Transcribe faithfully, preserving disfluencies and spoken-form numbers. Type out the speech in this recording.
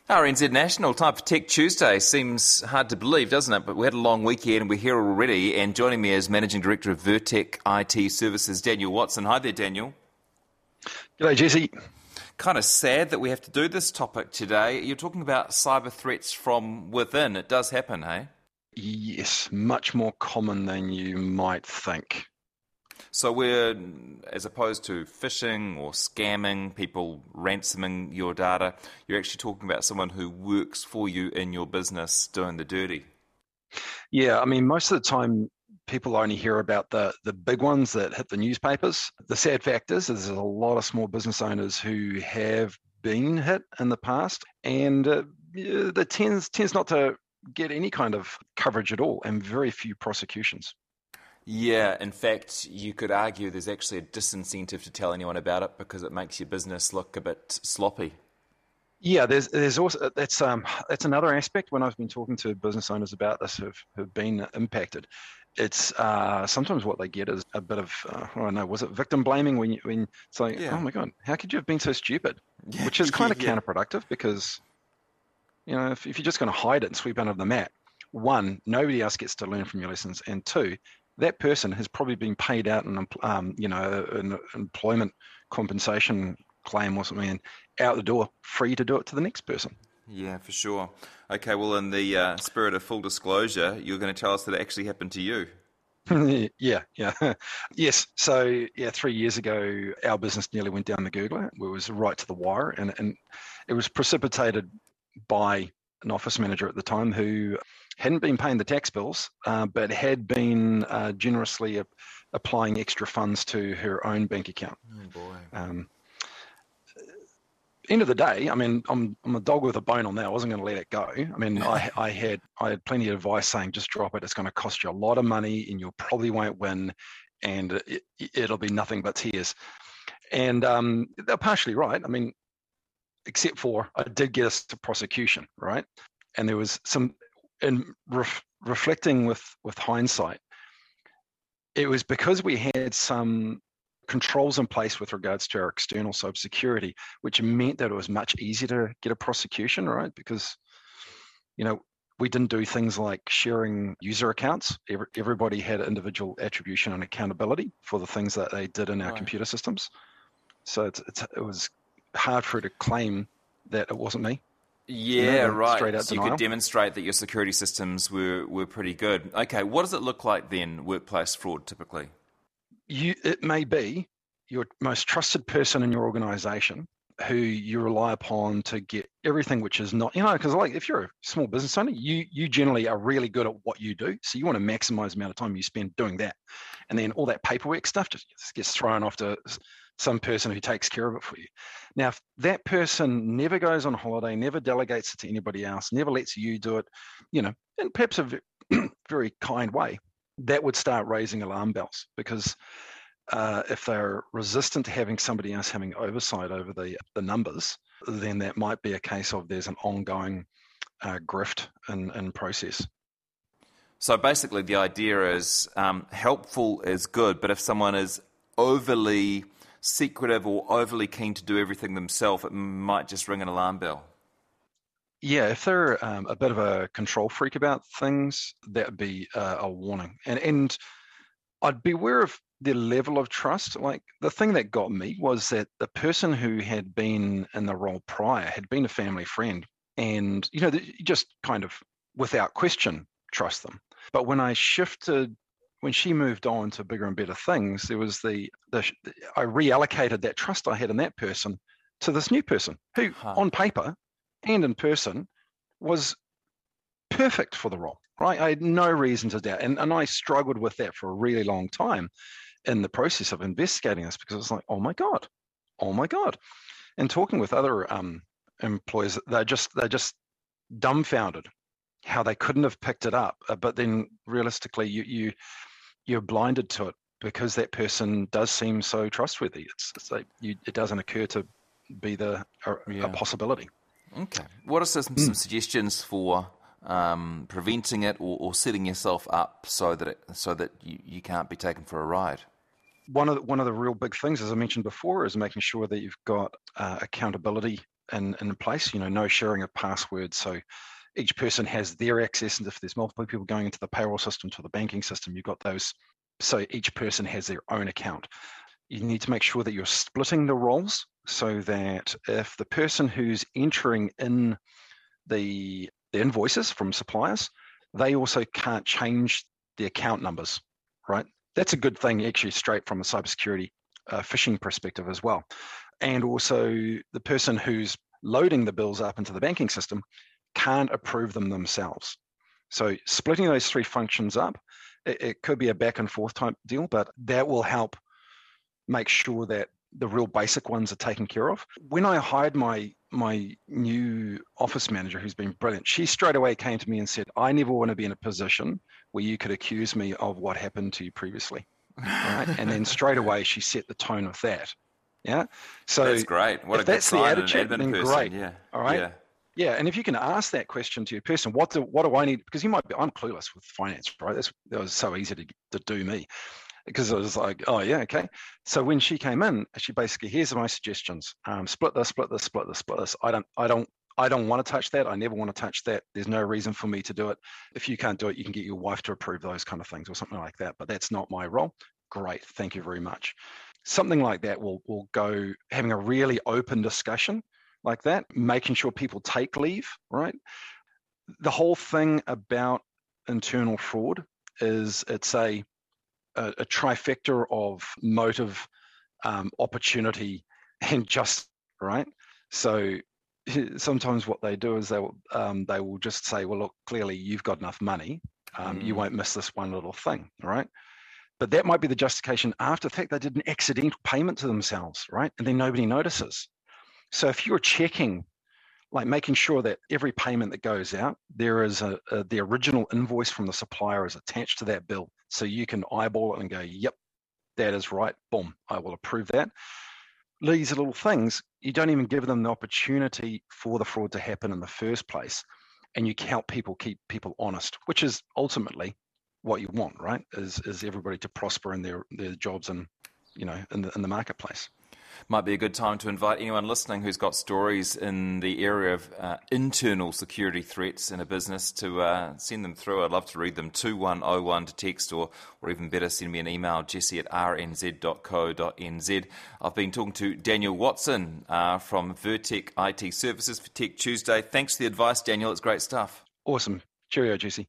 R N Z National, time for Tech Tuesday. Seems hard to believe, doesn't it? But we had a long weekend and we're here already. And joining me is Managing Director of Vertec I T Services, Daniel Watson. Hi there, Daniel. G'day, Jesse. Kind of sad that we have to do this topic today. You're talking about cyber threats from within. It does happen, hey? Yes, much more common than you might think. So we're, as opposed to phishing or scamming, people ransoming your data, you're actually talking about someone who works for you in your business doing the dirty. Yeah, I mean, most of the time people only hear about the, the big ones that hit the newspapers. The sad fact is, is there's a lot of small business owners who have been hit in the past, and uh, that tends, tends not to get any kind of coverage at all, and very few prosecutions. Yeah, in fact, you could argue there's actually a disincentive to tell anyone about it because it makes your business look a bit sloppy. Yeah, there's there's also that's um that's another aspect when I've been talking to business owners about this who've who've been impacted. It's uh, sometimes what they get is a bit of uh, I don't know, was it victim blaming when you, when it's like, Yeah. oh my god, how could you have been so stupid? Yeah. Which is kind of Yeah. counterproductive because you know if, if you're just going to hide it and sweep under the mat, one, nobody else gets to learn from your lessons, and two, that person has probably been paid out an um, you know an employment compensation claim or something, and out the door, free to do it to the next person. Yeah, for sure. Okay, well, in the uh, spirit of full disclosure, you're going to tell us that it actually happened to you. yeah, yeah. Yes, so yeah, three years ago, our business nearly went down the Googler. It was right to the wire, and, and it was precipitated by an office manager at the time who hadn't been paying the tax bills, uh, but had been uh, generously a- applying extra funds to her own bank account. Oh, boy. Um, end of the day, I mean, I'm I'm a dog with a bone on that. I wasn't going to let it go. I mean, I I had I had plenty of advice saying just drop it. It's going to cost you a lot of money, and you probably won't win, and it, it'll be nothing but tears. And um, they're partially right. I mean, except for I did get us to prosecution, right? And there was some, in ref, reflecting with with hindsight, it was because we had some controls in place with regards to our external cybersecurity, which meant that it was much easier to get a prosecution, right? Because, you know, we didn't do things like sharing user accounts. Every, everybody had individual attribution and accountability for the things that they did in our Right. computer systems. So it's, it's, it was hard for her to claim that it wasn't me. Yeah, You know, right. straight out So you denial. could demonstrate that your security systems were, were pretty good. Okay, what does it look like then, workplace fraud, typically? You, it may be your most trusted person in your organization who you rely upon to get everything which is not, you know, because like if you're a small business owner, you you generally are really good at what you do. So you want to maximize the amount of time you spend doing that. And then all that paperwork stuff just gets thrown off to some person who takes care of it for you. Now, if that person never goes on holiday, never delegates it to anybody else, never lets you do it, you know, in perhaps a very kind way, that would start raising alarm bells because uh, if they're resistant to having somebody else having oversight over the, the numbers, then that might be a case of there's an ongoing uh, grift in, in process. So basically the idea is um, helpful is good, but if someone is overly secretive or overly keen to do everything themselves, it might just ring an alarm bell. Yeah, if they're um, a bit of a control freak about things, that would be uh, a warning. And and I'd be aware of their level of trust. Like the thing that got me was that the person who had been in the role prior had been a family friend, and you know, you just kind of without question trust them. But when I shifted, when she moved on to bigger and better things, there was the the I reallocated that trust I had in that person to this new person who, Huh. on paper and in person, was perfect for the role, right? I had no reason to doubt. And, and I struggled with that for a really long time in the process of investigating this because it's like, oh my God, oh my God. And talking with other um, employees, they're just, they're just dumbfounded how they couldn't have picked it up. Uh, but then realistically, you, you, you're blinded to it because that person does seem so trustworthy. It's, it's like you, it doesn't occur to be the a, Yeah. a possibility. Okay. What are some, some suggestions for um, preventing it or, or setting yourself up so that it, so that you, you can't be taken for a ride? One of the, one of the real big things, as I mentioned before, is making sure that you've got uh, accountability in, in place, you know, no sharing of passwords. So each person has their access, and if there's multiple people going into the payroll system to the banking system, you've got those. So each person has their own account. You need to make sure that you're splitting the roles so that if the person who's entering in the, the invoices from suppliers, they also can't change the account numbers, right? That's a good thing, actually, straight from a cybersecurity uh, phishing perspective as well. And also the person who's loading the bills up into the banking system can't approve them themselves. So splitting those three functions up, it, it could be a back and forth type deal, but that will help make sure that the real basic ones are taken care of. When I hired my my new office manager, who's been brilliant, she straight away came to me and said, I never want to be in a position where you could accuse me of what happened to you previously. Right? And then straight away she set the tone of that. Yeah. So that's great. What if a good that's the sign, attitude, an admin then person. great. Yeah. All right. Yeah. Yeah, and if you can ask that question to your person, what do what do I need? Because you might be, I'm clueless with finance, right? That's that was so easy to to do me, because I was like, oh yeah, okay. So when she came in, she basically, here's my suggestions: um, split this, split this, split this, split this. I don't, I don't, I don't want to touch that. I never want to touch that. There's no reason for me to do it. If you can't do it, you can get your wife to approve those kind of things or something like that. But that's not my role. Great, thank you very much. Something like that will will go, having a really open discussion like that, making sure people take leave, right? The whole thing about internal fraud is it's a a, a trifecta of motive, um, opportunity, and just, right? So sometimes what they do is they will um, they will just say, well, look, clearly you've got enough money, um, mm. you won't miss this one little thing, right? But that might be the justification after the fact they did an accidental payment to themselves, right? And then nobody notices. So if you're checking, like making sure that every payment that goes out, there is a, a the original invoice from the supplier is attached to that bill, so you can eyeball it and go, yep, that is right, boom, I will approve that. These little things, you don't even give them the opportunity for the fraud to happen in the first place, and you help people keep people honest, which is ultimately what you want, right? Is is everybody to prosper in their their jobs and, you know, in the in the marketplace. Might be a good time to invite anyone listening who's got stories in the area of uh, internal security threats in a business to uh, send them through. I'd love to read them. two one oh one to text, or or even better, send me an email, jesse at r n z dot co dot n z. I've been talking to Daniel Watson uh, from Vertec I T Services for Tech Tuesday. Thanks for the advice, Daniel. It's great stuff. Awesome. Cheerio, Jesse.